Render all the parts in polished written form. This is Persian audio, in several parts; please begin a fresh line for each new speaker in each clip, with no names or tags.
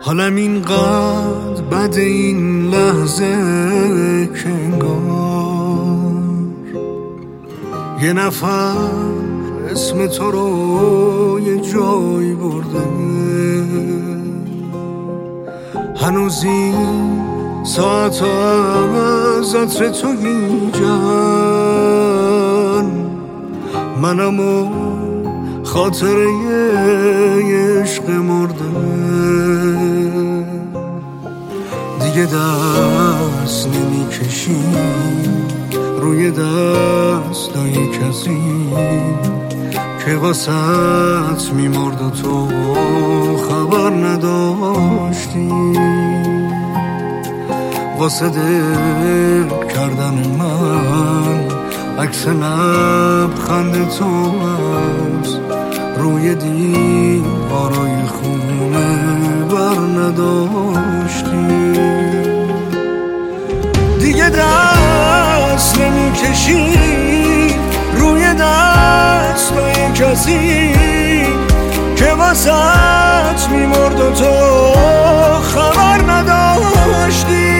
حالم اینقدر بد این لحظه که انگار یه نفر اسم تو رو یه جای برده. هنوز این ساعت از عطر تو گیجن، منم و خاطره یه عشق مرده. دیگه دست نمیکشیم روی دستای کسی که واسط میمرد و تو خبر نداشتی. واسه دل کردن من عکس لبخند تو هست روی دیوارای خونه بر نداشتی. دیگه دست نمیکشی روی دستای کسی که واسط میمرد و تو خبر نداشتی.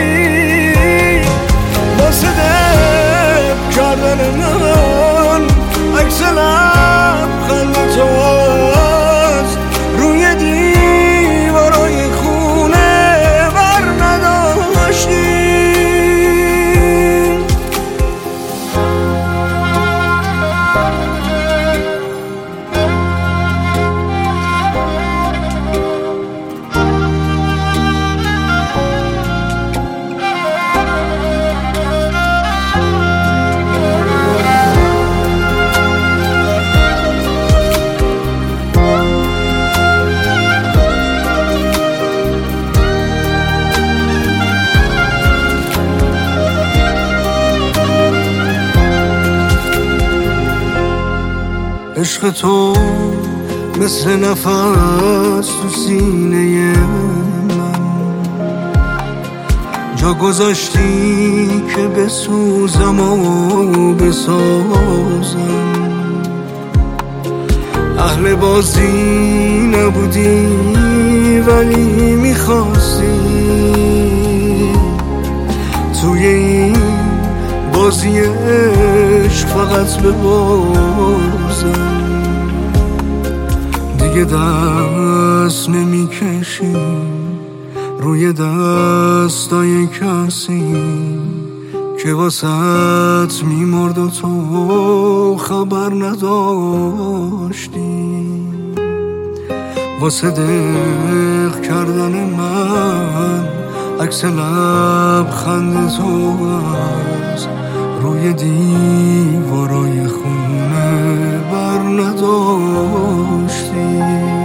واسه دل کردن من عکس لبخند تو هست روی دیوارای خونه بر نداشتی. عشق تو مثل نفس تو سینه من، جا گذاشتی که بسوزم و بسازم. اهل بازی نبودی ولی میخواستی توی این بازی عشق فقط ببازم. دیگه دست نمیکشی روی دستای کسی که واسط میمرد و تو خبر نداشتی. واسه دق کردن من عکس لبخند تو هست روی دیوارای خونه بر نداشتی.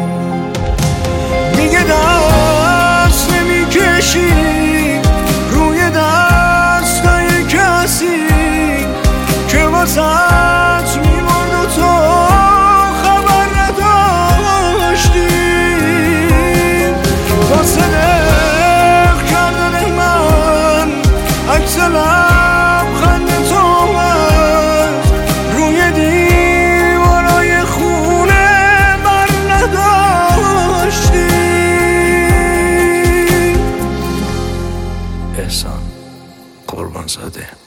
دیگه دست نمیکشی روی دستای کسی که واسط میمرد و تو خبر نداشتی. واسه دق کردن من عکس لبخند تو هست روی دیوارای خونه بر نداشتی. احسان قربانزاده.